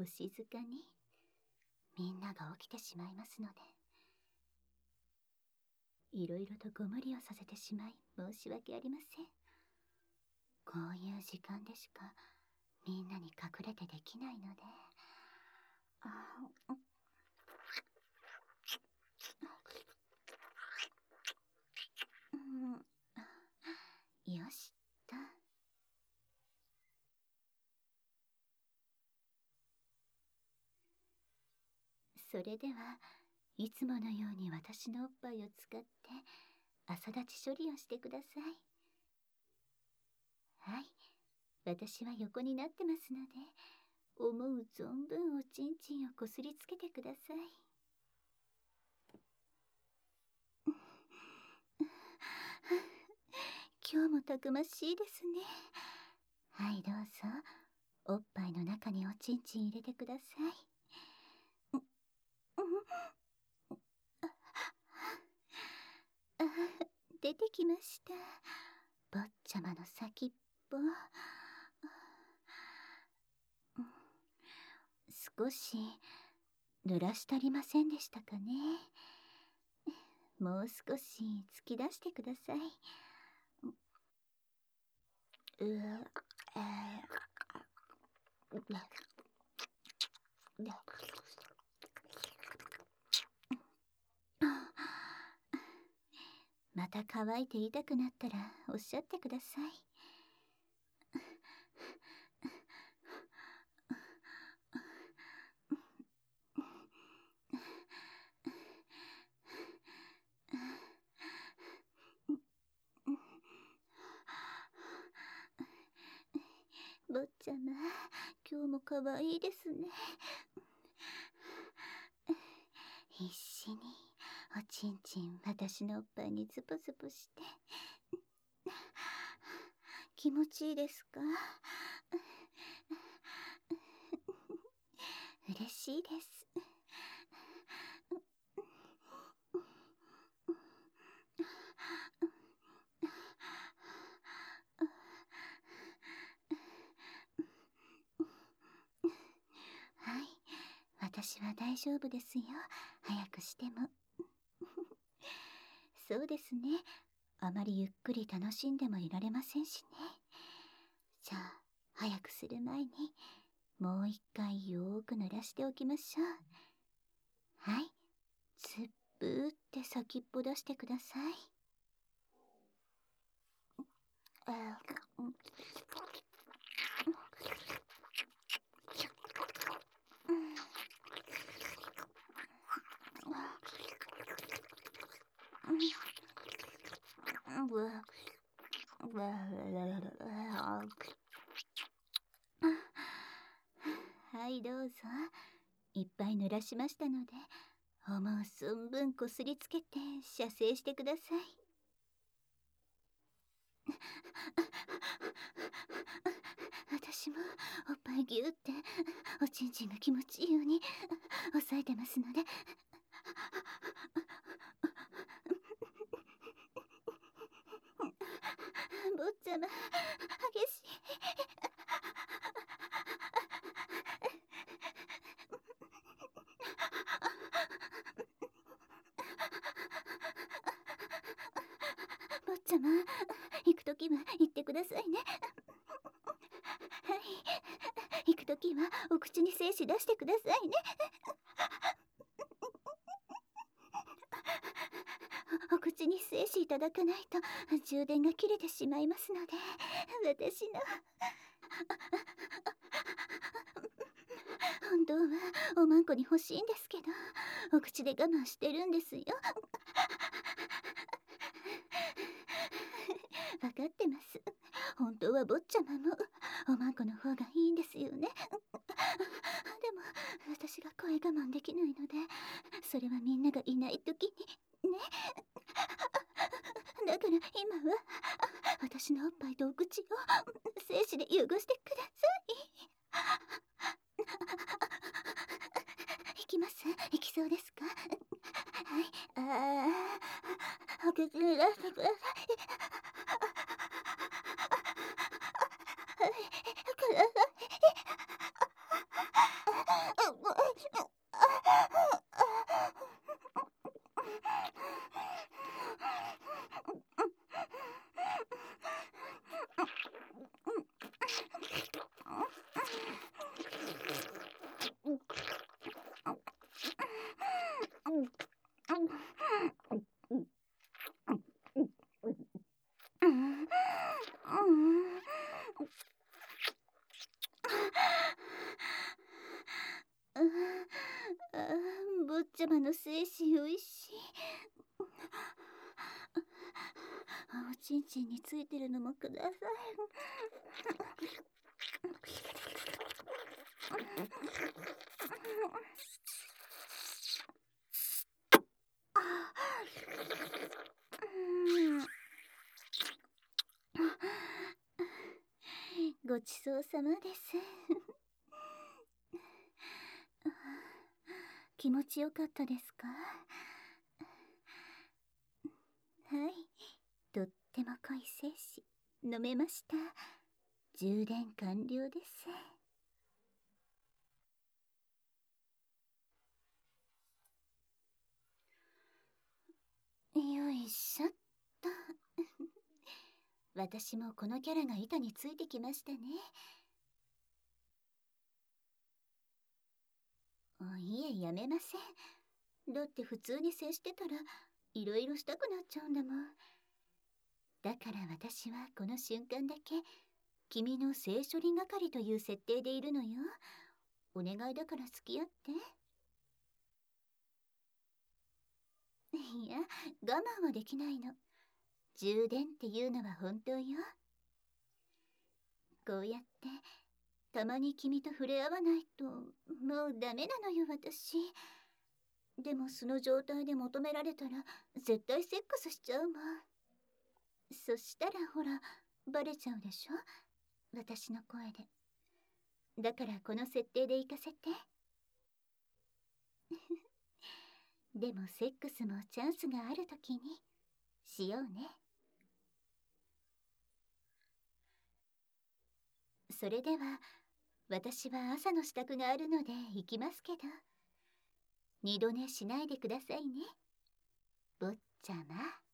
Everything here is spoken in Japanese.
お静かに。みんなが起きてしまいますので。いろいろとご無理をさせてしまい申し訳ありません。こういう時間でしかみんなに隠れてできないので。よしと。それではいつものように私のおっぱいを使って朝立ち処理をしてください。はい、私は横になってますので、思う存分おちんちんをこすりつけてください。今日もたくましいですね。はい、どうぞ。おっぱいの中におちんちん入れてください。出てきました。坊ちゃまの先っぽ。少し濡らし足りませんでしたかね。もう少し突き出してください。また乾いて痛くなったらおっしゃってください。坊ちゃま、今日も可愛いですね。必死におちんちん私のおっぱいにズポズポして。気持ちいいですか？嬉しいです。はい、私は大丈夫ですよ。早くしても。そうですね。あまりゆっくり楽しんでもいられませんしね。じゃあ、早くする前に、もう一回よーく濡らしておきましょう。はい、つっぷーって先っぽ出してください。はい、どうぞ。いっぱい濡らしましたので、思う存分こすりつけて射精してください。私もおっぱいぎゅーっておちんちんが気持ちいいように押さえてますので。坊ちゃま、激しい。坊ちゃま、行くときは行ってくださいね。はい、行くときはお口に精子出してくださいね。お口に精子いただかないと充電が切れてしまいますので、私の本当はおまんこに欲しいんですけど、お口で我慢してるんですよ。分かってます。本当は坊ちゃまもおまんこの方がいいんですよね。でも私が声我慢できないので、それはみんながいない時にね。だから今は私のおっぱいとお口を精子で汚してください。行きます？行きそうですか？はい、お口に出してください。はい、ください。 坊ちゃまの精子おいしい。おちんちんについてるのもください。ごちそうさまです。気持ちよかったですか？はい、とっても濃い精子飲めました。充電完了です。よいしょっと。私もこのキャラが板についてきましたね。いえ、やめません。だって普通に接してたらいろいろしたくなっちゃうんだもん。だから私はこの瞬間だけ君の性処理係という設定でいるのよ。お願いだから付き合って。いや、我慢はできないの。充電っていうのは本当よ。こうやってたまに君と触れ合わないともうダメなのよ、私。でもその状態で求められたら絶対セックスしちゃうもん。そしたらほら、バレちゃうでしょ、私の声で。だからこの設定で行かせて。でもセックスもチャンスがあるときにしようね。それでは私は朝の支度があるので行きますけど、二度寝しないでくださいね、坊ちゃま。